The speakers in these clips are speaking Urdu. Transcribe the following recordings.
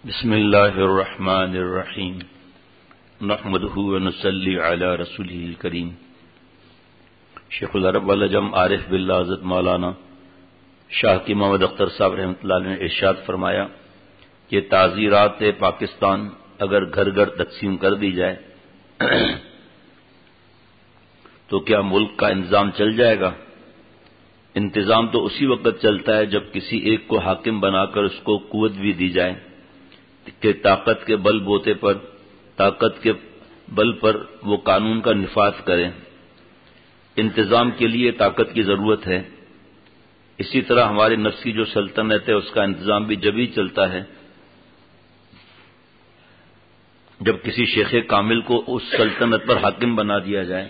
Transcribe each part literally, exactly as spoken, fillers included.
بسم اللہ الرحمن الرحیم نحمدہ ونصلی علی رسولہ الکریم۔ شیخ العرب والعجم عارف باللہ حضرت مولانا شاہ کی محمد اختر صاحب رحمۃ اللہ علیہ نے ارشاد فرمایا کہ تعزیرات پاکستان اگر گھر گھر تقسیم کر دی جائے تو کیا ملک کا انتظام چل جائے گا؟ انتظام تو اسی وقت چلتا ہے جب کسی ایک کو حاکم بنا کر اس کو قوت بھی دی جائے کہ طاقت کے بل بوتے پر طاقت کے بل پر وہ قانون کا نفاذ کریں۔ انتظام کے لیے طاقت کی ضرورت ہے۔ اسی طرح ہمارے نفس کی جو سلطنت ہے اس کا انتظام بھی جبھی چلتا ہے جب کسی شیخ کامل کو اس سلطنت پر حاکم بنا دیا جائے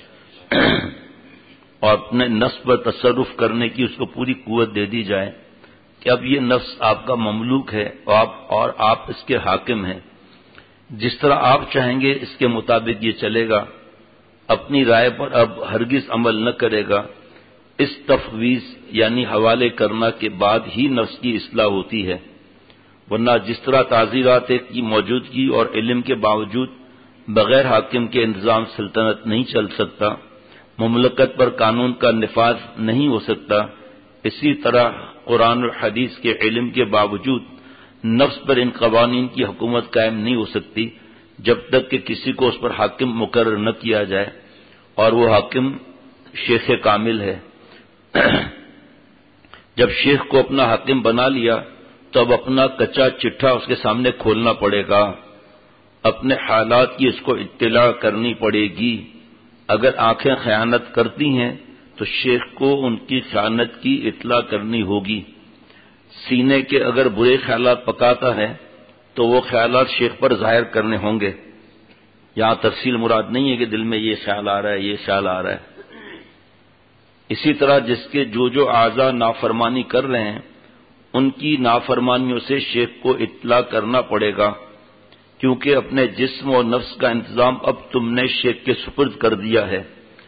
اور اپنے نفس پر تصرف کرنے کی اس کو پوری قوت دے دی جائے کہ اب یہ نفس آپ کا مملوک ہے اور آپ اور آپ اس کے حاکم ہیں، جس طرح آپ چاہیں گے اس کے مطابق یہ چلے گا، اپنی رائے پر اب ہرگز عمل نہ کرے گا۔ اس تفویض یعنی حوالے کرنا کے بعد ہی نفس کی اصلاح ہوتی ہے، ورنہ جس طرح تعزیرات کی موجودگی اور علم کے باوجود بغیر حاکم کے انتظام سلطنت نہیں چل سکتا، مملکت پر قانون کا نفاذ نہیں ہو سکتا، اسی طرح قرآن اور حدیث کے علم کے باوجود نفس پر ان قوانین کی حکومت قائم نہیں ہو سکتی جب تک کہ کسی کو اس پر حاکم مقرر نہ کیا جائے، اور وہ حاکم شیخ کامل ہے۔ جب شیخ کو اپنا حاکم بنا لیا تو اب اپنا کچا چٹھا اس کے سامنے کھولنا پڑے گا، اپنے حالات کی اس کو اطلاع کرنی پڑے گی۔ اگر آنکھیں خیانت کرتی ہیں تو شیخ کو ان کی خیانت کی اطلاع کرنی ہوگی۔ سینے کے اگر برے خیالات پکاتا ہے تو وہ خیالات شیخ پر ظاہر کرنے ہوں گے۔ یہاں تفصیل مراد نہیں ہے کہ دل میں یہ خیال آ رہا ہے یہ خیال آ رہا ہے۔ اسی طرح جس کے جو جو اعضاء نافرمانی کر رہے ہیں ان کی نافرمانیوں سے شیخ کو اطلاع کرنا پڑے گا، کیونکہ اپنے جسم اور نفس کا انتظام اب تم نے شیخ کے سپرد کر دیا ہے۔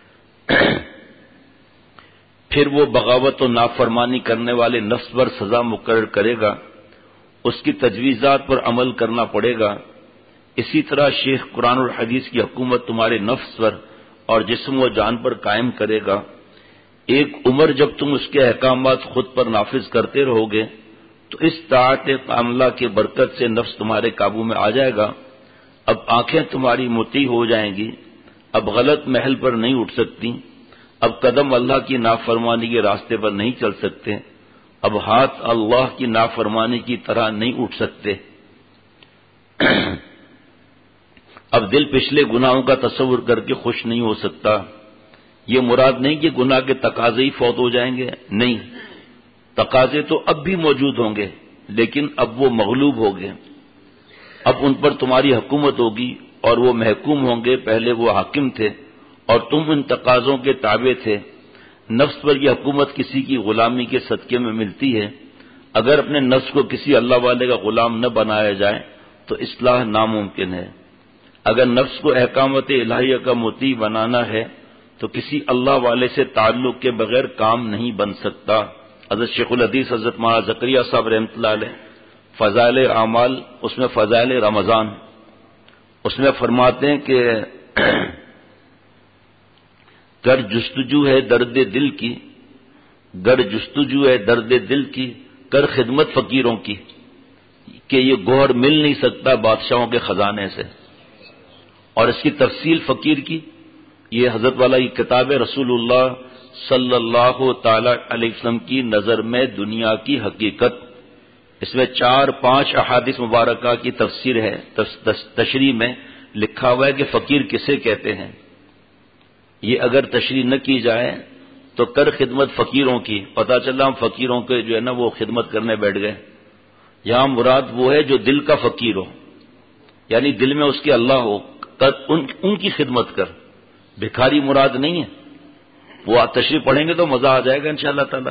پھر وہ بغاوت و نافرمانی کرنے والے نفس پر سزا مقرر کرے گا، اس کی تجویزات پر عمل کرنا پڑے گا۔ اسی طرح شیخ قرآن اور حدیث کی حکومت تمہارے نفس پر اور جسم و جان پر قائم کرے گا۔ ایک عمر جب تم اس کے احکامات خود پر نافذ کرتے رہو گے تو اس طاعت کاملہ کے برکت سے نفس تمہارے قابو میں آ جائے گا۔ اب آنکھیں تمہاری مطیع ہو جائیں گی، اب غلط محل پر نہیں اٹھ سکتی، اب قدم اللہ کی نافرمانی کے راستے پر نہیں چل سکتے، اب ہاتھ اللہ کی نافرمانی کی طرح نہیں اٹھ سکتے۔ اب دل پچھلے گناہوں کا تصور کر کے خوش نہیں ہو سکتا۔ یہ مراد نہیں کہ گناہ کے تقاضے ہی فوت ہو جائیں گے، نہیں، تقاضے تو اب بھی موجود ہوں گے لیکن اب وہ مغلوب ہو گئے، اب ان پر تمہاری حکومت ہوگی اور وہ محکوم ہوں گے، پہلے وہ حاکم تھے اور تم ان تقاضوں کے تابع تھے۔ نفس پر یہ حکومت کسی کی غلامی کے صدقے میں ملتی ہے۔ اگر اپنے نفس کو کسی اللہ والے کا غلام نہ بنایا جائے تو اصلاح ناممکن ہے۔ اگر نفس کو احکامات الہیہ کا مطیع بنانا ہے تو کسی اللہ والے سے تعلق کے بغیر کام نہیں بن سکتا۔ حضرت شیخ الحدیث حضرت مولانا زکریہ صاحب رحمۃ اللہ علیہ فضائل اعمال، اس میں فضائل رمضان، اس میں فرماتے ہیں کہ گر جستجو ہے درد دل کی، گر جستجو ہے درد دل کی، کر خدمت فقیروں کی، کہ یہ گوہر مل نہیں سکتا بادشاہوں کے خزانے سے۔ اور اس کی تفصیل فقیر کی یہ حضرت والا کی کتاب ہے رسول اللہ صلی اللہ تعالی علیہ وسلم کی نظر میں دنیا کی حقیقت۔ اس میں چار پانچ احادیث مبارکہ کی تفسیر ہے، تشریح میں لکھا ہوا ہے کہ فقیر کسے کہتے ہیں۔ یہ اگر تشریح نہ کی جائے تو کر خدمت فقیروں کی، پتہ چلا ہم فقیروں کے جو ہے نا وہ خدمت کرنے بیٹھ گئے۔ یہاں مراد وہ ہے جو دل کا فقیر ہو، یعنی دل میں اس کے اللہ ہو، ان, ان کی خدمت کر، بھکاری مراد نہیں ہے۔ وہ تشریح پڑھیں گے تو مزہ آ جائے گا انشاءاللہ تعالی۔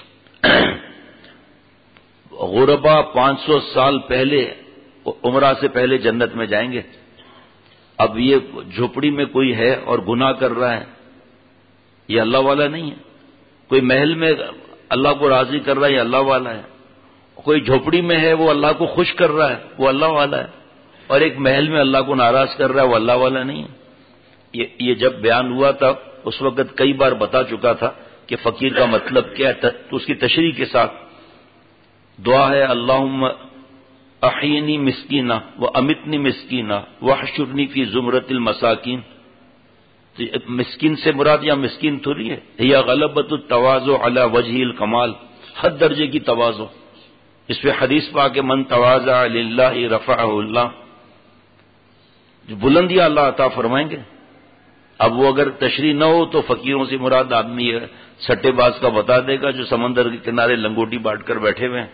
غربا پانچ سو سال پہلے عمرہ سے پہلے جنت میں جائیں گے۔ اب یہ جھوپڑی میں کوئی ہے اور گناہ کر رہا ہے، یہ اللہ والا نہیں ہے۔ کوئی محل میں اللہ کو راضی کر رہا ہے، یہ اللہ والا ہے۔ کوئی جھوپڑی میں ہے وہ اللہ کو خوش کر رہا ہے، وہ اللہ والا ہے، اور ایک محل میں اللہ کو ناراض کر رہا ہے، وہ اللہ والا نہیں ہے۔ یہ یہ جب بیان ہوا تھا اس وقت کئی بار بتا چکا تھا کہ فقیر کا مطلب کیا ہے، تو اس کی تشریح کے ساتھ دعا ہے اللہم احینی مسکینہ و امتنی مسکینہ واحشرنی فی زمرۃ المساکین۔ مسکین سے مراد یا مسکین تھوڑی ہے، یا غلبۃ التواضع علی وجہ الکمال، حد درجے کی تواضع۔ اس پہ حدیث پا کہ من تواضع للہ رفعہ اللہ، جو بلندیاں اللہ عطا فرمائیں گے۔ اب وہ اگر تشریح نہ ہو تو فقیروں سے مراد آدمی ہے سٹے باز کا بتا دے گا جو سمندر کے کنارے لنگوٹی بانٹ کر بیٹھے ہوئے ہیں۔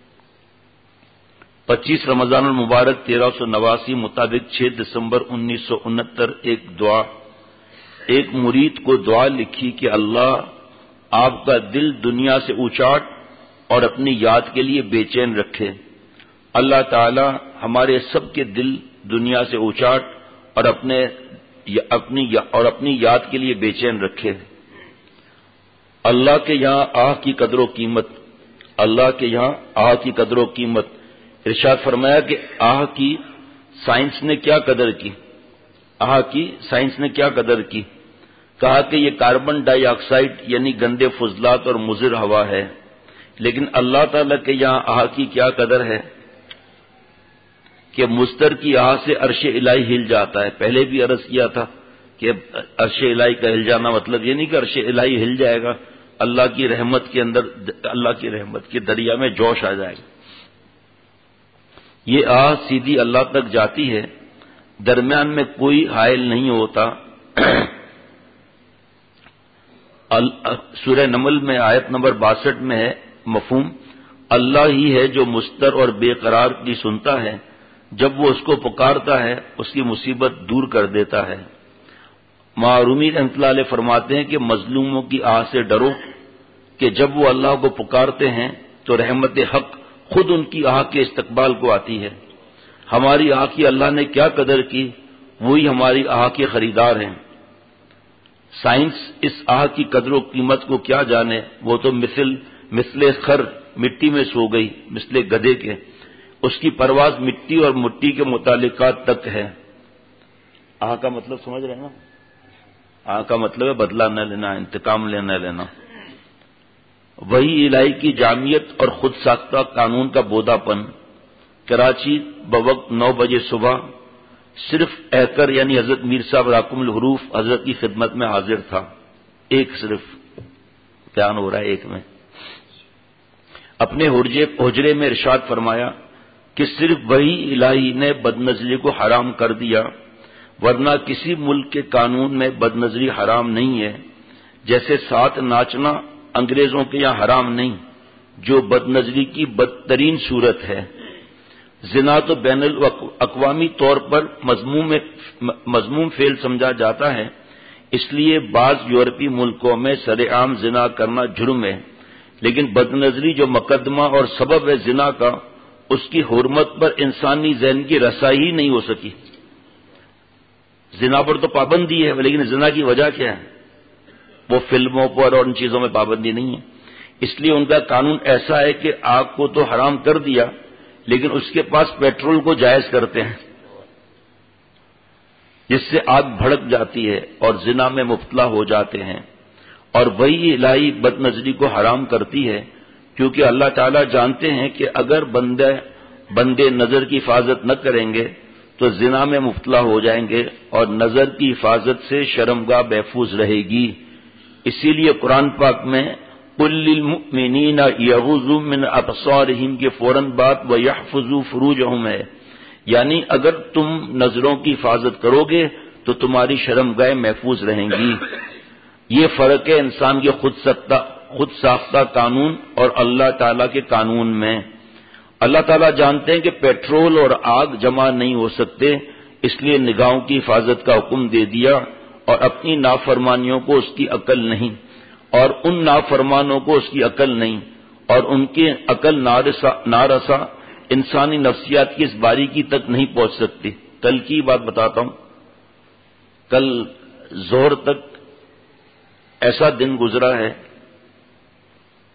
پچیس رمضان المبارک تیرہ سو نواسی مطابق چھ دسمبر انیس سو انہتر ایک دعا، ایک مرید کو دعا لکھی کہ اللہ آپ کا دل دنیا سے اونچاٹ اور اپنی یاد کے لیے بے چین رکھے۔ اللہ تعالی ہمارے سب کے دل دنیا سے اونچاٹ اور اپنے اپنی اور اپنی یاد کے لیے بے چین رکھے۔ اللہ کے یہاں آہ کی قدر و قیمت، اللہ کے یہاں آہ کی قدر و قیمت، ارشاد فرمایا کہ آہ کی سائنس نے کیا قدر کی، آہ کی سائنس نے کیا قدر کی، کہا کہ یہ کاربن ڈائی آکسائڈ یعنی گندے فضلات اور مضر ہوا ہے، لیکن اللہ تعالی کے یہاں آہ کی کیا قدر ہے کہ مستر کی آہ سے عرش الہی ہل جاتا ہے۔ پہلے بھی عرض کیا تھا کہ عرش الہی کا ہل جانا مطلب یہ نہیں کہ عرش الہی ہل جائے گا، اللہ کی رحمت کے اندر، اللہ کی رحمت کے دریا میں جوش آ جائے گا۔ یہ آہ سیدھی اللہ تک جاتی ہے، درمیان میں کوئی حائل نہیں ہوتا۔ سورہ نمل میں آیت نمبر باسٹھ میں ہے مفہوم، اللہ ہی ہے جو مستر اور بے قرار کی سنتا ہے، جب وہ اس کو پکارتا ہے اس کی مصیبت دور کر دیتا ہے۔ معرومی رحمۃ اللہ علیہ فرماتے ہیں کہ مظلوموں کی آہ سے ڈرو کہ جب وہ اللہ کو پکارتے ہیں تو رحمت حق خود ان کی آہ کے استقبال کو آتی ہے۔ ہماری آہ کی اللہ نے کیا قدر کی، وہی ہماری آہ کے خریدار ہیں۔ سائنس اس آہ کی قدر و قیمت کو کیا جانے، وہ تو مثل مثل خر مٹی میں سو گئی، مثل گدھے کے، اس کی پرواز مٹی اور مٹی کے متعلقات تک ہے۔ آہ کا مطلب سمجھ رہے ہیں نا؟ آہ کا مطلب ہے بدلہ نہ لینا، انتقام لینا لینا۔ وہی الہی کی جامعیت اور خود ساختہ قانون کا بودا پن۔ کراچی بوقت نو بجے صبح صرف ایکر یعنی حضرت میر صاحب راکم الحروف حضرت کی خدمت میں حاضر تھا، ایک صرف بیان ہو رہا ہے ایک میں۔ اپنے حجرے میں ارشاد فرمایا کہ صرف وہی الہی نے بدنظری کو حرام کر دیا، ورنہ کسی ملک کے قانون میں بدنظری حرام نہیں ہے۔ جیسے ساتھ ناچنا انگریزوں کے یہاں حرام نہیں، جو بدنظری کی بدترین صورت ہے۔ زنا تو بین الاقوامی طور پر مذموم مذموم فعل سمجھا جاتا ہے، اس لیے بعض یورپی ملکوں میں سر عام زنا کرنا جرم ہے، لیکن بدنظری جو مقدمہ اور سبب ہے زنا کا، اس کی حرمت پر انسانی ذہن کی رسائی ہی نہیں ہو سکی۔ زنا پر تو پابندی ہے، لیکن زنا کی وجہ کیا ہے؟ وہ فلموں پر اور ان چیزوں میں پابندی نہیں ہے، اس لیے ان کا قانون ایسا ہے کہ آگ کو تو حرام کر دیا، لیکن اس کے پاس پیٹرول کو جائز کرتے ہیں، جس سے آگ بھڑک جاتی ہے اور زنا میں مبتلا ہو جاتے ہیں۔ اور وہی الہی بد نظری کو حرام کرتی ہے، کیونکہ اللہ تعالیٰ جانتے ہیں کہ اگر بندے بندے نظر کی حفاظت نہ کریں گے تو زنا میں مبتلا ہو جائیں گے، اور نظر کی حفاظت سے شرمگاہ محفوظ رہے گی۔ اسی لیے قرآن پاک میں قل للمؤمنین یغضوا من ابصارہم کے فوراً بعد ویحفظوا فروجہم ہے، یعنی اگر تم نظروں کی حفاظت کرو گے تو تمہاری شرمگاہ محفوظ رہیں گی۔ یہ فرق ہے انسان کے خود سختہ خود ساختہ قانون اور اللہ تعالیٰ کے قانون میں۔ اللہ تعالیٰ جانتے ہیں کہ پیٹرول اور آگ جمع نہیں ہو سکتے، اس لیے نگاہوں کی حفاظت کا حکم دے دیا، اور اپنی نافرمانیوں کو اس کی عقل نہیں، اور ان نافرمانوں کو اس کی عقل نہیں، اور ان کی عقل نارسا نارسا انسانی نفسیات کی اس باریکی تک نہیں پہنچ سکتی۔ کل کی بات بتاتا ہوں، کل ظہر تک ایسا دن گزرا ہے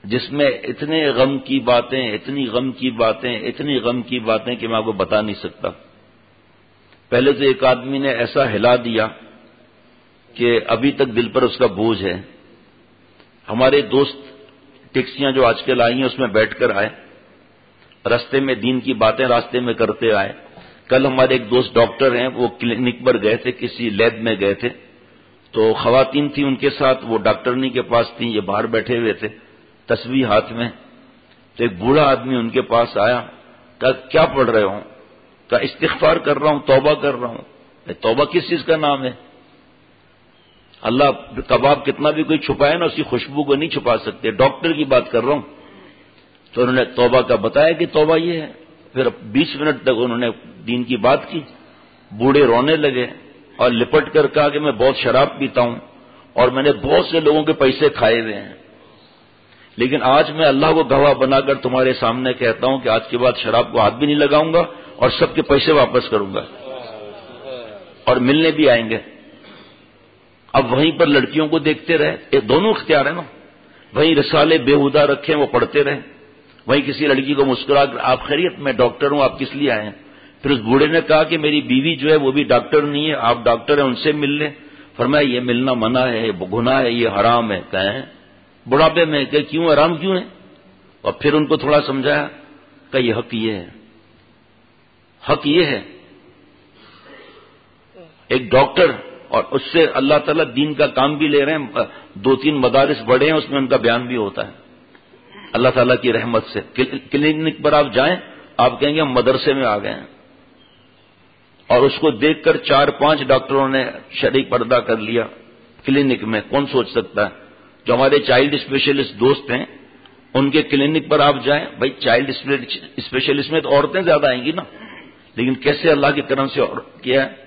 جس میں اتنے غم کی باتیں اتنی غم کی باتیں اتنی غم کی باتیں کہ میں آپ کو بتا نہیں سکتا. پہلے تو ایک آدمی نے ایسا ہلا دیا کہ ابھی تک دل پر اس کا بوجھ ہے. ہمارے دوست ٹیکسیاں جو آج کل آئی ہیں اس میں بیٹھ کر آئے, راستے میں دین کی باتیں راستے میں کرتے آئے. کل ہمارے ایک دوست ڈاکٹر ہیں, وہ کلینک پر گئے تھے, کسی لیب میں گئے تھے, تو خواتین تھیں ان کے ساتھ, وہ ڈاکٹرنی کے پاس تھیں, یہ باہر بیٹھے ہوئے تھے تسبیح ہاتھ میں. تو ایک بوڑھا آدمی ان کے پاس آیا, کہا کیا پڑھ رہے ہوں؟ کہا استغفار کر رہا ہوں, توبہ کر رہا ہوں. توبہ کس چیز کا نام ہے؟ اللہ کباب کتنا بھی کوئی چھپائے نا, اس کی خوشبو کو نہیں چھپا سکتے. ڈاکٹر کی بات کر رہا ہوں. تو انہوں نے توبہ کا بتایا کہ توبہ یہ ہے. پھر بیس منٹ تک انہوں نے دین کی بات کی. بوڑھے رونے لگے اور لپٹ کر کہا کہ میں بہت شراب پیتا ہوں اور میں نے بہت سے لوگوں کے پیسے کھائے ہوئے ہیں, لیکن آج میں اللہ کو گواہ بنا کر تمہارے سامنے کہتا ہوں کہ آج کے بعد شراب کو ہاتھ بھی نہیں لگاؤں گا اور سب کے پیسے واپس کروں گا اور ملنے بھی آئیں گے. اب وہیں پر لڑکیوں کو دیکھتے رہے, یہ دونوں اختیار ہے نا. وہیں رسالے بےہودہ رکھیں, وہ پڑھتے رہے. وہیں کسی لڑکی کو مسکرا کر آپ خیریت, میں ڈاکٹر ہوں, آپ کس لیے آئے ہیں؟ پھر اس بوڑھے نے کہا کہ میری بیوی جو ہے وہ بھی ڈاکٹر نہیں ہے, آپ ڈاکٹر ہیں, ان سے مل لیں. فرمایا یہ ملنا منع ہے, گناہ ہے, یہ حرام ہے. کہیں بڑھاپے میں کہ کیوں حرام کیوں ہے؟ اور پھر ان کو تھوڑا سمجھایا کہ یہ حق یہ ہے, حق یہ ہے. ایک ڈاکٹر اور اس سے اللہ تعالیٰ دین کا کام بھی لے رہے ہیں, دو تین مدارس بڑے ہیں, اس میں ان کا بیان بھی ہوتا ہے اللہ تعالیٰ کی رحمت سے. کلینک پر آپ جائیں, آپ کہیں گے ہم مدرسے میں آ گئے ہیں. اور اس کو دیکھ کر چار پانچ ڈاکٹروں نے شرعی پردہ کر لیا کلینک میں. کون سوچ سکتا ہے؟ جو ہمارے چائلڈ اسپیشلسٹ دوست ہیں ان کے کلینک پر آپ جائیں, بھائی چائلڈ اسپیشلسٹ میں تو عورتیں زیادہ آئیں گی نا, لیکن کیسے اللہ کی کرم سے کیا ہے.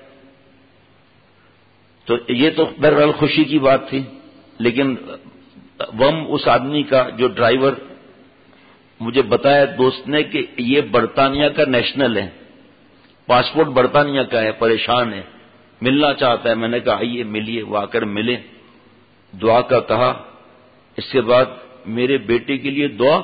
تو یہ تو بہرحال خوشی کی بات تھی. لیکن وم اس آدمی کا جو ڈرائیور, مجھے بتایا دوست نے کہ یہ برطانیہ کا نیشنل ہے, پاسپورٹ برطانیہ کا ہے, پریشان ہے, ملنا چاہتا ہے. میں نے کہا آئیے ملیے. وہ آ کر ملے, دعا کا کہا. اس کے بعد میرے بیٹے کے لیے دعا.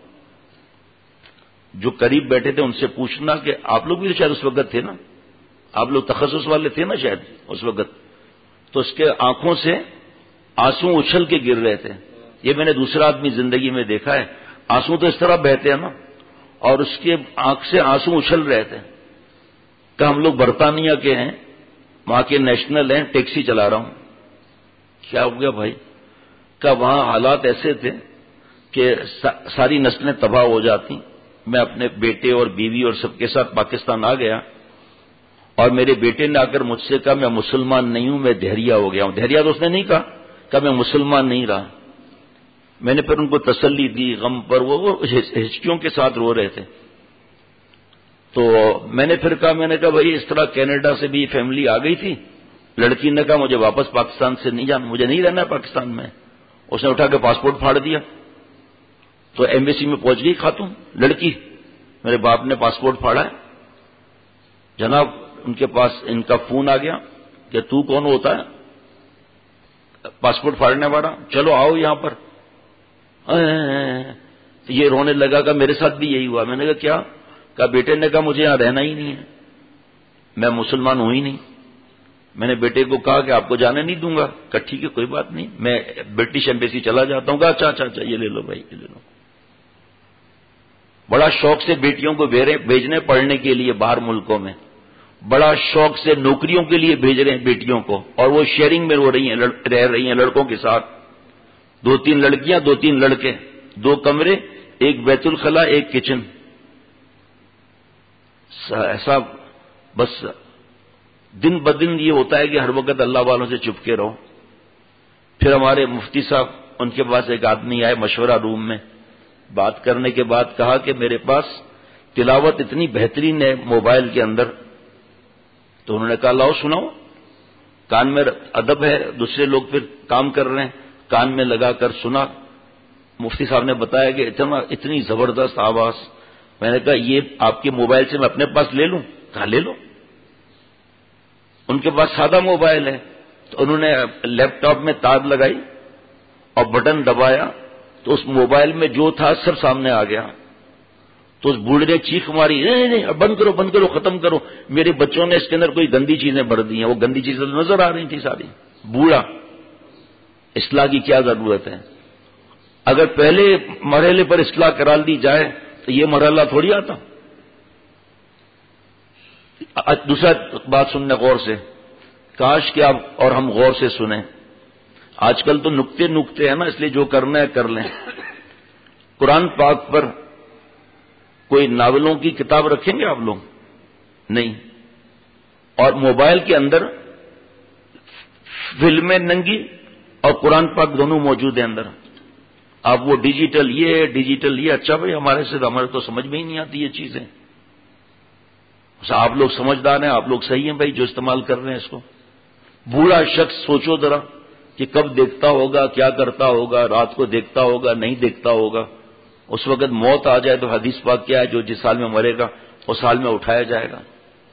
جو قریب بیٹھے تھے ان سے پوچھنا کہ آپ لوگ بھی شاید اس وقت تھے نا, آپ لوگ تخصص والے تھے نا شاید اس وقت. تو اس کے آنکھوں سے آنسو اچھل کے گر رہے تھے. یہ میں نے دوسرا آدمی زندگی میں دیکھا ہے, آنسو تو اس طرح بہتے ہیں نا, اور اس کے آنکھ سے آنسو اچھل رہے تھے. کہ ہم لوگ برطانیہ کے ہیں, وہاں کے نیشنل ہیں, ٹیکسی چلا رہا ہوں. کیا ہو گیا بھائی؟ کہ وہاں حالات ایسے تھے کہ ساری نسلیں تباہ ہو جاتی. میں اپنے بیٹے اور بیوی اور سب کے ساتھ پاکستان آ گیا, اور میرے بیٹے نے آ کر مجھ سے کہا میں مسلمان نہیں ہوں, میں دہریا ہو گیا ہوں. دہریا تو اس نے نہیں کہا, کہ میں مسلمان نہیں رہا. میں نے پھر ان کو تسلی دی غم پر, وہ ہچکیوں کے ساتھ رو رہے تھے. تو میں نے پھر کہا, میں نے کہا بھائی اس طرح کینیڈا سے بھی فیملی آ گئی تھی. لڑکی نے کہا مجھے واپس پاکستان سے نہیں جانا, مجھے نہیں رہنا ہے پاکستان میں. اس نے اٹھا کے پاسپورٹ پھاڑ دیا. تو ایمبیسی میں پہنچ گئی خاتون لڑکی. میرے باپ نے پاسپورٹ پھاڑا ہے. جناب ان کے پاس ان کا فون آ گیا کہ تو کون ہوتا ہے پاسپورٹ پھاڑنے والا, چلو آؤ یہاں پر. یہ رونے لگا کہ میرے ساتھ بھی یہی ہوا. میں نے کہا کیا؟ کہا بیٹے نے کہا مجھے یہاں رہنا ہی نہیں ہے, میں مسلمان ہوں ہی نہیں. میں نے بیٹے کو کہا کہ آپ کو جانے نہیں دوں گا. کہا ٹھیک ہے کوئی بات نہیں, میں برٹش ایمبیسی چلا جاتا ہوں. کہا اچھا اچھا اچھا یہ لے لو بھائی, یہ لے لو. بڑا شوق سے بیٹیوں کو بھیجنے پڑھنے کے لیے باہر ملکوں میں, بڑا شوق سے نوکریوں کے لیے بھیج رہے ہیں بیٹیوں کو, اور وہ شیئرنگ میں رو رہی ہیں, رہ رہی ہیں لڑکوں کے ساتھ. دو تین لڑکیاں دو تین لڑکے, دو کمرے, ایک بیت الخلا ایک کچن. ایسا بس دن بدن یہ ہوتا ہے کہ ہر وقت اللہ والوں سے چپ کے رہو. پھر ہمارے مفتی صاحب, ان کے پاس ایک آدمی آئے مشورہ روم میں, بات کرنے کے بعد کہا کہ میرے پاس تلاوت اتنی بہترین ہے موبائل کے اندر. تو انہوں نے کہا لاؤ سناؤ. کان میں ادب ہے, دوسرے لوگ پھر کام کر رہے ہیں, کان میں لگا کر سنا. مفتی صاحب نے بتایا کہ اتنا اتنی زبردست آواز. میں نے کہا یہ آپ کے موبائل سے میں اپنے پاس لے لوں؟ کہا لے لو. ان کے پاس سادہ موبائل ہے, تو انہوں نے لیپ ٹاپ میں تار لگائی اور بٹن دبایا, تو اس موبائل میں جو تھا سب سامنے آ گیا. تو اس بوڑھے نے چیخ ماری, نہیں نہیں بند کرو بند کرو ختم کرو, میرے بچوں نے اس کے اندر کوئی گندی چیزیں بھر دی ہیں. وہ گندی چیزیں نظر آ رہی تھی ساری. بوڑھا, اصلاح کی کیا ضرورت ہے؟ اگر پہلے مرحلے پر اصلاح کرا دی جائے تو یہ مرحلہ تھوڑی آتا. دوسرا بات سننے غور سے, کاش کہ آپ اور ہم غور سے سنیں. آج کل تو نکتے نکتے ہیں نا, اس لیے جو کرنا ہے کر لیں. قرآن پاک پر کوئی ناولوں کی کتاب رکھیں گے آپ لوگ؟ نہیں. اور موبائل کے اندر فلمیں ننگی اور قرآن پاک دونوں موجود ہیں اندر. آپ وہ ڈیجیٹل یہ ڈیجیٹل یہ, اچھا بھائی ہمارے سے ہمارے تو سمجھ میں ہی نہیں آتی یہ چیزیں. آپ لوگ سمجھدار ہیں, آپ لوگ صحیح ہیں بھائی جو استعمال کر رہے ہیں اس کو. بوڑھا شخص سوچو ذرا کہ کب دیکھتا ہوگا, کیا کرتا ہوگا, رات کو دیکھتا ہوگا, نہیں دیکھتا ہوگا. اس وقت موت آ جائے تو حدیث پاک کیا ہے, جو جس سال میں مرے گا اس سال میں اٹھایا جائے گا.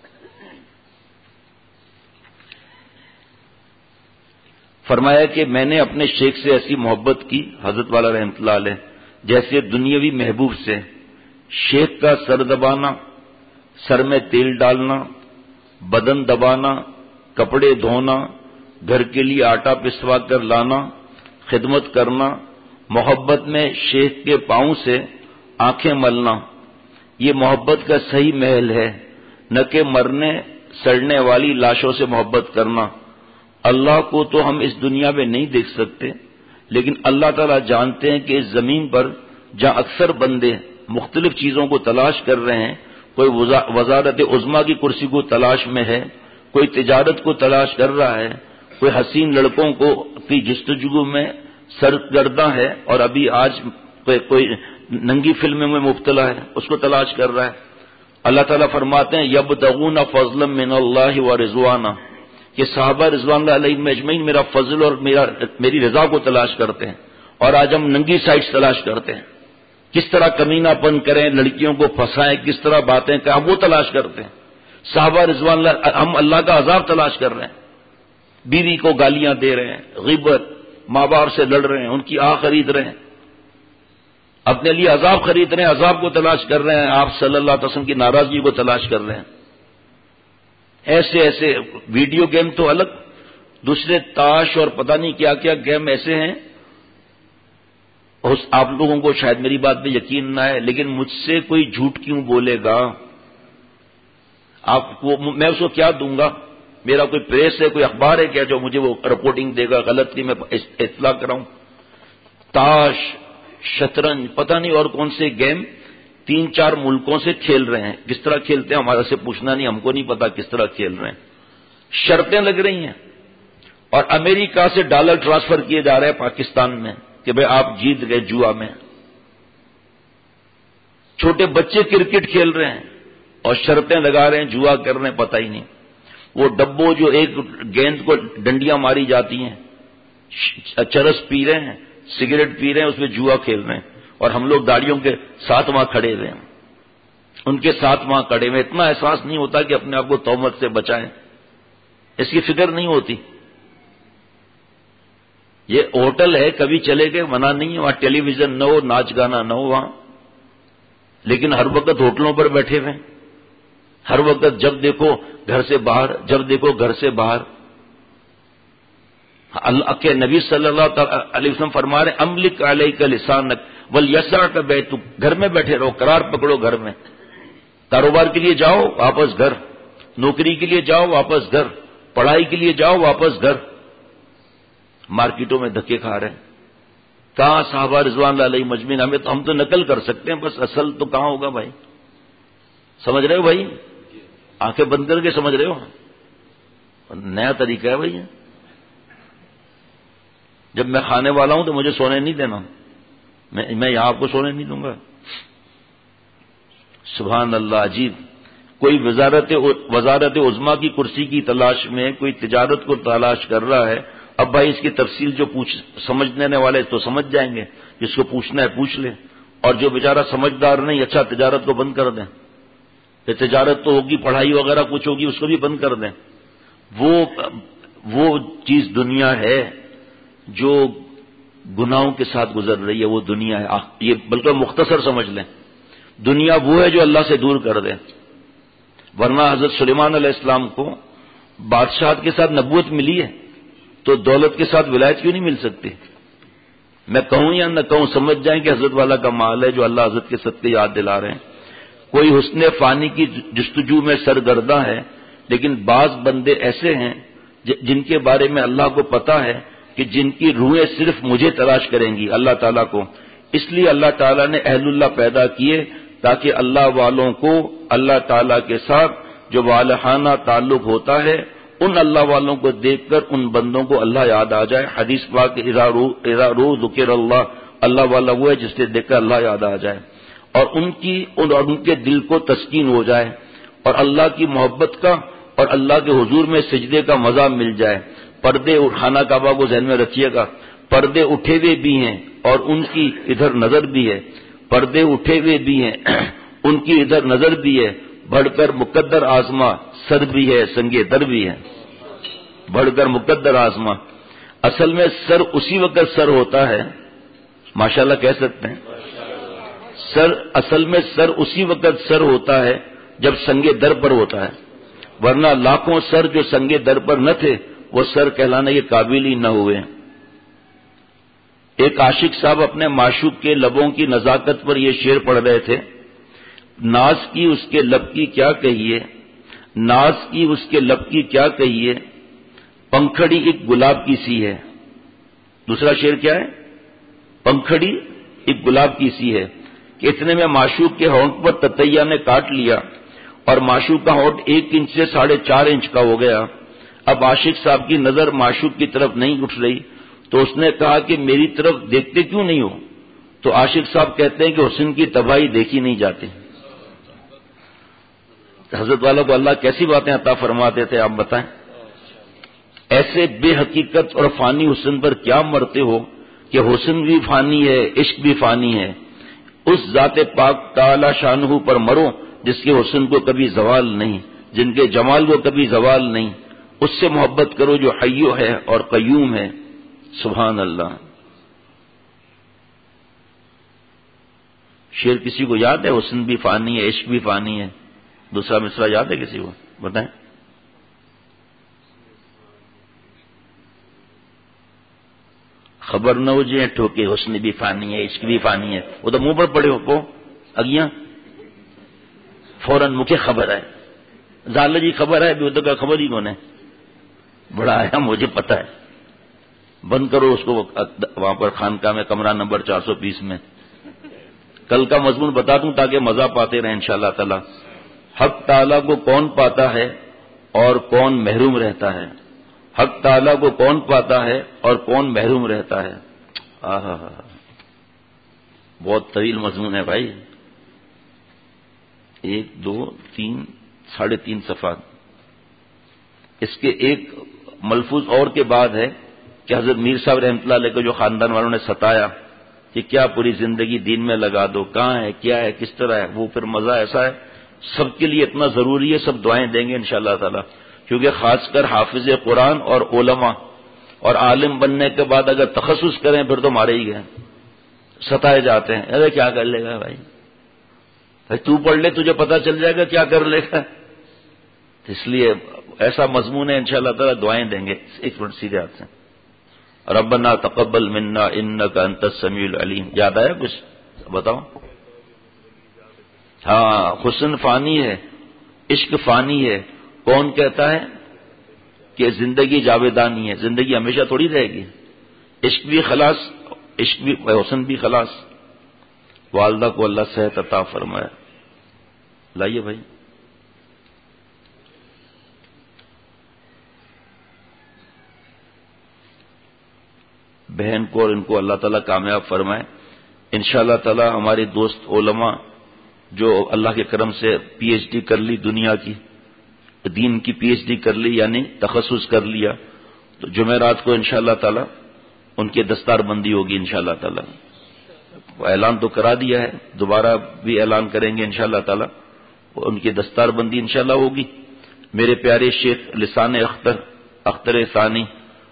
فرمایا کہ میں نے اپنے شیخ سے ایسی محبت کی, حضرت والا رحمۃ اللہ علیہ, جیسے دنیاوی محبوب سے. شیخ کا سر دبانا, سر میں تیل ڈالنا, بدن دبانا, کپڑے دھونا, گھر کے لیے آٹا پسوا کر لانا, خدمت کرنا, محبت میں شیخ کے پاؤں سے آنکھیں ملنا, یہ محبت کا صحیح محل ہے, نہ کہ مرنے سڑنے والی لاشوں سے محبت کرنا. اللہ کو تو ہم اس دنیا میں نہیں دیکھ سکتے, لیکن اللہ تعالیٰ جانتے ہیں کہ اس زمین پر جہاں اکثر بندے مختلف چیزوں کو تلاش کر رہے ہیں, کوئی وزارت عظمیٰ کی کرسی کو تلاش میں ہے, کوئی تجارت کو تلاش کر رہا ہے, کوئی حسین لڑکوں کو کی جستجو میں سرگرداں ہے, اور ابھی آج کوئی, کوئی ننگی فلموں میں مبتلا ہے, اس کو تلاش کر رہا ہے. اللہ تعالیٰ فرماتے ہیں یبتغون فضلا من اللہ ورضوانا, کہ صحابہ رضوان اللہ علیہم اجمعین میرا فضل اور میرا میری رضا کو تلاش کرتے ہیں, اور آج ہم ننگی سائٹس تلاش کرتے ہیں. کس طرح کمینہ پن کریں, لڑکیوں کو پھنسائیں, کس طرح باتیں کریں, ہم وہ تلاش کرتے ہیں. صحابہ رضوان اللہ, ہم اللہ کا عذاب تلاش کر رہے ہیں. بیوی کو گالیاں دے رہے ہیں, غیبت, ماں باپ سے لڑ رہے ہیں, ان کی آہ خرید رہے ہیں, اپنے لیے عذاب خرید رہے ہیں, عذاب کو تلاش کر رہے ہیں, آپ صلی اللہ علیہ وسلم کی ناراضگی کو تلاش کر رہے ہیں. ایسے ایسے ویڈیو گیم تو الگ, دوسرے تاش اور پتہ نہیں کیا کیا گیم ایسے ہیں. آپ لوگوں کو شاید میری بات پہ یقین نہ ہے, لیکن مجھ سے کوئی جھوٹ کیوں بولے گا؟ آپ کو میں اس کو کیا دوں گا؟ میرا کوئی پریس ہے, کوئی اخبار ہے کیا جو مجھے وہ رپورٹنگ دے گا غلط کی میں اطلاع کراؤں؟ تاش, شطرنج, پتہ نہیں اور کون سے گیم تین چار ملکوں سے کھیل رہے ہیں. کس طرح کھیلتے ہیں ہمارا سے پوچھنا نہیں, ہم کو نہیں پتا کس طرح کھیل رہے ہیں. شرطیں لگ رہی ہیں, اور امریکہ سے ڈالر ٹرانسفر کیے جا رہے ہیں پاکستان میں کہ بھئی آپ جیت گئے جوا میں. چھوٹے بچے کرکٹ کھیل رہے ہیں اور شرطیں لگا رہے ہیں, جوا کر رہے ہیں, پتہ ہی نہیں. وہ ڈبو جو ایک گیند کو ڈنڈیاں ماری جاتی ہیں, چرس پی رہے ہیں, سگریٹ پی رہے ہیں, اس میں جوا کھیل رہے ہیں, اور ہم لوگ داڑیوں کے ساتھ وہاں کھڑے ہوئے ہیں, ان کے ساتھ وہاں کھڑے ہوئے. اتنا احساس نہیں ہوتا کہ اپنے آپ کو تہمت سے بچائیں, اس کی فکر نہیں ہوتی. یہ ہوٹل ہے, کبھی چلے گئے, منع نہیں ہے, وہاں ٹیلی ویژن نہ ہو, ناچ گانا نہ ہو وہاں, لیکن ہر وقت ہوٹلوں پر بیٹھے ہوئے, ہر وقت جب دیکھو گھر سے باہر, جب دیکھو گھر سے باہر. اللہ کے نبی صلی اللہ علیہ وسلم فرما رہے املک علیک لسانک ولیسعک بیتک, گھر میں بیٹھے رہو, قرار پکڑو گھر میں. کاروبار کے لیے جاؤ واپس گھر, نوکری کے لیے جاؤ واپس گھر, پڑھائی کے لیے جاؤ واپس گھر. مارکیٹوں میں دھکے کھا رہے ہیں. کہاں صحابہ رضوان اللہ علیہم اجمعین؟ ہمیں تو ہم تو نقل کر سکتے ہیں, بس اصل تو کہاں ہوگا بھائی؟ سمجھ رہے ہو بھائی؟ آنکھیں بند کر کے سمجھ رہے ہو؟ نیا طریقہ ہے بھائی. جب میں کھانے والا ہوں تو مجھے سونے نہیں دینا, میں میں یہاں آپ کو سونے نہیں دوں گا. سبحان اللہ, عجیب. کوئی وزارت وزارت عظمیٰ کی کرسی کی تلاش میں, کوئی تجارت کو تلاش کر رہا ہے. اب بھائی اس کی تفصیل جو پوچھ سمجھنے والے تو سمجھ جائیں گے, جس کو پوچھنا ہے پوچھ لے, اور جو بیچارہ سمجھدار نہیں, اچھا تجارت کو بند کر دیں. یہ تجارت تو ہوگی, پڑھائی وغیرہ کچھ ہوگی, اس کو بھی بند کر دیں. وہ وہ چیز دنیا ہے جو گناہوں کے ساتھ گزر رہی ہے وہ دنیا ہے. یہ بلکہ مختصر سمجھ لیں, دنیا وہ ہے جو اللہ سے دور کر دے. ورنہ حضرت سلیمان علیہ السلام کو بادشاہت کے ساتھ نبوت ملی ہے تو دولت کے ساتھ ولایت کیوں نہیں مل سکتی؟ میں کہوں یا نہ کہوں, سمجھ جائیں کہ حضرت والا کا مال ہے جو اللہ حضرت کے صدقے یاد دلا رہے ہیں. کوئی حسن فانی کی جستجو میں سرگرداں ہے, لیکن بعض بندے ایسے ہیں جن کے بارے میں اللہ کو پتا ہے کہ جن کی روحیں صرف مجھے تلاش کریں گی, اللہ تعالیٰ کو. اس لیے اللہ تعالیٰ نے اہل اللہ پیدا کیے تاکہ اللہ والوں کو اللہ تعالیٰ کے ساتھ جو والہانہ تعلق ہوتا ہے ان اللہ والوں کو دیکھ کر ان بندوں کو اللہ یاد آ جائے. حدیث پاک اذا رو ذکر اللہ, اللہ والا وہ ہے جس سے دیکھ کر اللہ یاد آ جائے اور ان کی اور ان کے دل کو تسکین ہو جائے اور اللہ کی محبت کا اور اللہ کے حضور میں سجدے کا مزہ مل جائے. پردے خانہ کعبہ کو ذہن میں رکھیے گا, پردے اٹھے ہوئے بھی ہیں اور ان کی ادھر نظر بھی ہے, پردے اٹھے ہوئے بھی ہیں ان کی ادھر نظر بھی ہے. بڑھ کر مقدر آزما سر بھی ہے سنگے در بھی ہے, بڑھ کر مقدر آزما. اصل میں سر اسی وقت سر ہوتا ہے, ماشاءاللہ کہہ سکتے ہیں سر, اصل میں سر اسی وقت سر ہوتا ہے جب سنگے در پر ہوتا ہے. ورنہ لاکھوں سر جو سنگے در پر نہ تھے وہ سر کہلانے کے قابل ہی نہ ہوئے. ایک عاشق صاحب اپنے معشوق کے لبوں کی نزاکت پر یہ شعر پڑھ رہے تھے. ناز کی اس کے لب کی کیا کہیے, ناز کی اس کے لب کی کیا کہیے, پنکھڑی ایک گلاب کی سی ہے. دوسرا شعر کیا ہے, پنکھڑی ایک گلاب کی سی ہے. کہ اتنے میں معشوق کے ہونٹ پر تتیا نے کاٹ لیا اور معشوق کا ہونٹ ایک انچ سے ساڑھے چار انچ کا ہو گیا. اب عاشق صاحب کی نظر معشوق کی طرف نہیں اٹھ رہی تو اس نے کہا کہ میری طرف دیکھتے کیوں نہیں ہو؟ تو عاشق صاحب کہتے ہیں کہ حسن کی تباہی دیکھی نہیں جاتی. حضرت والا کو اللہ کیسی باتیں عطا فرماتے تھے آپ بتائیں. ایسے بے حقیقت اور فانی حسن پر کیا مرتے ہو کہ حسن بھی فانی ہے عشق بھی فانی ہے. اس ذات پاک تعالی شانہ پر مرو جس کے حسن کو کبھی زوال نہیں, جن کے جمال کو کبھی زوال نہیں. اس سے محبت کرو جو حیو ہے اور قیوم ہے. سبحان اللہ. شعر کسی کو یاد ہے؟ حسن بھی فانی ہے عشق بھی فانی ہے. دوسرا مصرع یاد ہے کسی کو؟ بتائیں. خبر نہ ہو جائے ٹھوکے حسن بھی فانی ہے عشق بھی فانی ہے. وہ تو منہ پر پڑے ہو کو اگیاں فوراً مکھے خبر ہے زال جی خبر ہے بھی کا خبر ہی کون ہے. بڑا آیا مجھے پتا ہے. بند کرو اس کو وہاں پر خانقاہ میں کمرہ نمبر چار سو بیس میں. کل کا مضمون بتا دوں تاکہ مزہ پاتے رہیں انشاءاللہ تعالی. حق تعالیٰ کو کون پاتا ہے اور کون محروم رہتا ہے. حق تعالیٰ کو کون پاتا ہے اور کون محروم رہتا ہے. آہا بہت طویل مضمون ہے بھائی. ایک دو تین ساڑھے تین صفحات. اس کے ایک ملفوظ اور کے بعد ہے کہ حضرت میر صاحب رحمۃ اللہ علیہ کو جو خاندان والوں نے ستایا کہ کیا پوری زندگی دین میں لگا دو, کہاں ہے کیا ہے کس طرح ہے, وہ پھر مزہ ایسا ہے سب کے لیے اتنا ضروری ہے. سب دعائیں دیں گے انشاءاللہ تعالی, کیونکہ خاص کر حافظ قرآن اور علماء اور عالم بننے کے بعد اگر تخصص کریں پھر تو مارے ہی گئے, ستائے جاتے ہیں. ارے کیا کر لے گا بھائی, بھائی تو پڑھ لے تجھے پتہ چل جائے گا کیا کر لے گا. اس لیے ایسا مضمون ہے انشاءاللہ تعالی دعائیں دیں گے. ایک منٹ سیدھے ہاتھ سے. ربنا تقبل منا انک انت السمیع العلیم. یاد آیا کچھ بتاؤ؟ ہاں حسن فانی ہے عشق فانی ہے. کون کہتا ہے کہ زندگی جاویدانی ہے؟ زندگی ہمیشہ تھوڑی رہے گی. عشق بھی خلاص عشق بھی حسن بھی خلاص. والدہ کو اللہ صحت عطا فرمائے. لائیے بھائی. بہن کو اور ان کو اللہ تعالیٰ کامیاب فرمائے. انشاءاللہ تعالیٰ ہمارے دوست علماء جو اللہ کے کرم سے پی ایچ ڈی کر لی, دنیا کی دین کی پی ایچ ڈی کر لی یعنی تخصص کر لیا, تو جمعرات کو انشاءاللہ تعالیٰ ان کے دستار بندی ہوگی انشاءاللہ تعالیٰ. اعلان تو کرا دیا ہے, دوبارہ بھی اعلان کریں گے انشاءاللہ تعالیٰ. ان کی دستار بندی انشاءاللہ ہوگی. میرے پیارے شیخ لسان اختر اختر ثانی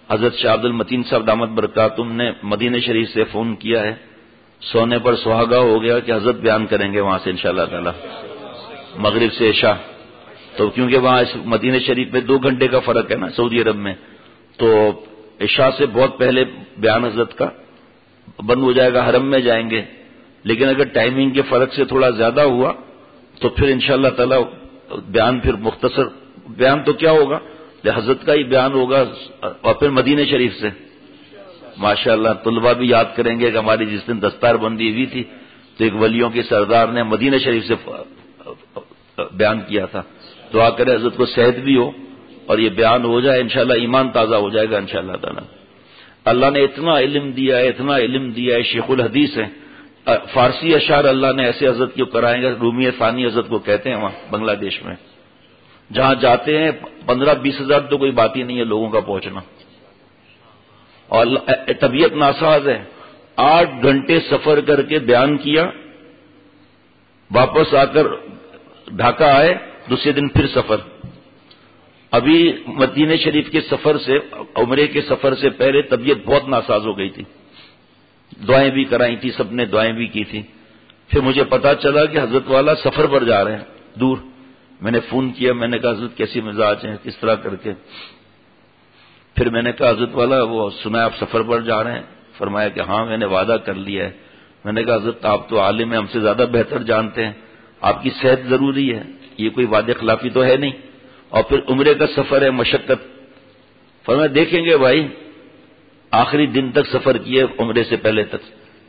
حضرت شاہ عبد المتین صاحب دامت برکاتہم نے مدینہ شریف سے فون کیا ہے، سونے پر سہاگا ہو گیا کہ حضرت بیان کریں گے وہاں سے انشاءاللہ تعالی مغرب سے عشاء. تو کیونکہ وہاں مدینہ شریف میں دو گھنٹے کا فرق ہے نا سعودی عرب میں، تو عشاء سے بہت پہلے بیان حضرت کا بند ہو جائے گا، حرم میں جائیں گے. لیکن اگر ٹائمنگ کے فرق سے تھوڑا زیادہ ہوا تو پھر انشاءاللہ تعالی بیان پھر مختصر بیان تو کیا ہوگا، حضرت کا ہی بیان ہوگا اور پھر مدینہ شریف سے ماشاءاللہ طلباء بھی یاد کریں گے کہ ہماری جس دن دستار بندی ہوئی تھی تو ایک ولیوں کے سردار نے مدینہ شریف سے بیان کیا تھا. دعا کرے حضرت کو صحت بھی ہو اور یہ بیان ہو جائے انشاءاللہ، ایمان تازہ ہو جائے گا انشاءاللہ تعالی. اللہ نے اتنا علم دیا ہے، اتنا علم دیا ہے، شیخ الحدیث ہے. فارسی اشعار اللہ نے ایسے حضرت کیوں کرائیں گے، رومی ثانی حضرت کو کہتے ہیں وہاں بنگلہ دیش میں. جہاں جاتے ہیں پندرہ بیس ہزار تو کوئی بات ہی نہیں ہے لوگوں کا پہنچنا. اور طبیعت ناساز ہے، آٹھ گھنٹے سفر کر کے بیان کیا، واپس آ کر ڈھاکہ آئے، دوسرے دن پھر سفر. ابھی مدینہ شریف کے سفر سے عمرے کے سفر سے پہلے طبیعت بہت ناساز ہو گئی تھی، دعائیں بھی کرائی تھی، سب نے دعائیں بھی کی تھی. پھر مجھے پتا چلا کہ حضرت والا سفر پر جا رہے ہیں دور. میں نے فون کیا، میں نے کہا حضرت کیسی مزاج ہیں، کس طرح کر کے. پھر میں نے کہا حضرت والا وہ سنا آپ سفر پر جا رہے ہیں؟ فرمایا کہ ہاں میں نے وعدہ کر لیا ہے. میں نے کہا حضرت آپ تو عالم ہیں، ہم سے زیادہ بہتر جانتے ہیں، آپ کی صحت ضروری ہے، یہ کوئی وعدے خلافی تو ہے نہیں. اور پھر عمرے کا سفر ہے، مشقت. فرمایا دیکھیں گے بھائی، آخری دن تک سفر کیے عمرے سے پہلے تک.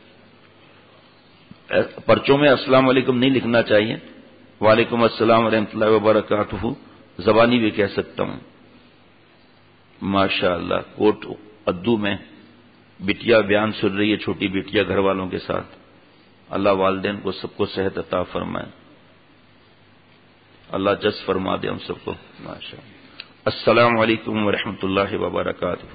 پرچوں میں السلام علیکم نہیں لکھنا چاہیے، وعلیکم السلام ورحمۃ اللہ وبرکاتہ زبانی بھی کہہ سکتا ہوں. ماشاء اللہ کوٹ ادو میں بٹیا بیان سن رہی ہے، چھوٹی بٹیا گھر والوں کے ساتھ. اللہ والدین کو سب کو صحت عطا فرمائے، اللہ جس فرما دے ہم سب کو. ماشاء اللہ. السلام علیکم ورحمۃ اللہ وبرکاتہ.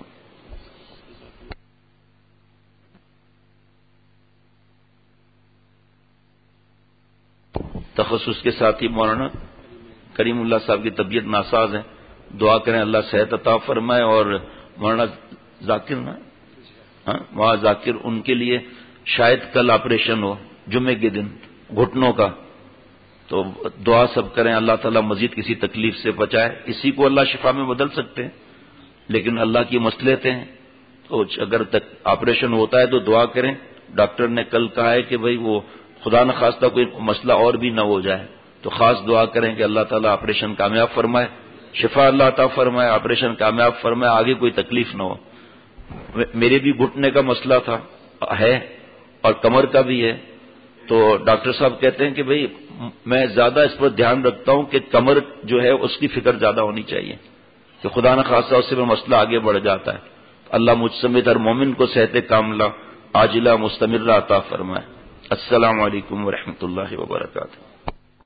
تخصص کے ساتھ ہی مولانا کریم اللہ صاحب کی طبیعت ناساز ہے، دعا کریں اللہ صحت عطا فرمائے. اور مولانا ذاکر نا ہاں وہاں ذاکر ان کے لیے شاید کل آپریشن ہو جمعے کے دن گھٹنوں کا، تو دعا سب کریں اللہ تعالیٰ مزید کسی تکلیف سے بچائے. اسی کو اللہ شفا میں بدل سکتے ہیں لیکن اللہ کی مصلحتیں ہیں، تو اگر تک آپریشن ہوتا ہے تو دعا کریں. ڈاکٹر نے کل کہا ہے کہ بھئی وہ خدا نخواستہ کوئی مسئلہ اور بھی نہ ہو جائے، تو خاص دعا کریں کہ اللہ تعالیٰ آپریشن کامیاب فرمائے، شفا اللہ عطا فرمائے، آپریشن کامیاب فرمائے، آگے کوئی تکلیف نہ ہو. میرے بھی گھٹنے کا مسئلہ تھا ہے اور کمر کا بھی ہے، تو ڈاکٹر صاحب کہتے ہیں کہ بھئی میں زیادہ اس پر دھیان رکھتا ہوں کہ کمر جو ہے اس کی فکر زیادہ ہونی چاہیے کہ خدا نخواستہ اس سے میں مسئلہ آگے بڑھ جاتا ہے. اللہ مجھ سمیت ہر مومن کو صحت کاملہ عاجلہ مستمرہ عطا فرمائے. السلام علیکم ورحمۃ اللہ وبرکاتہ.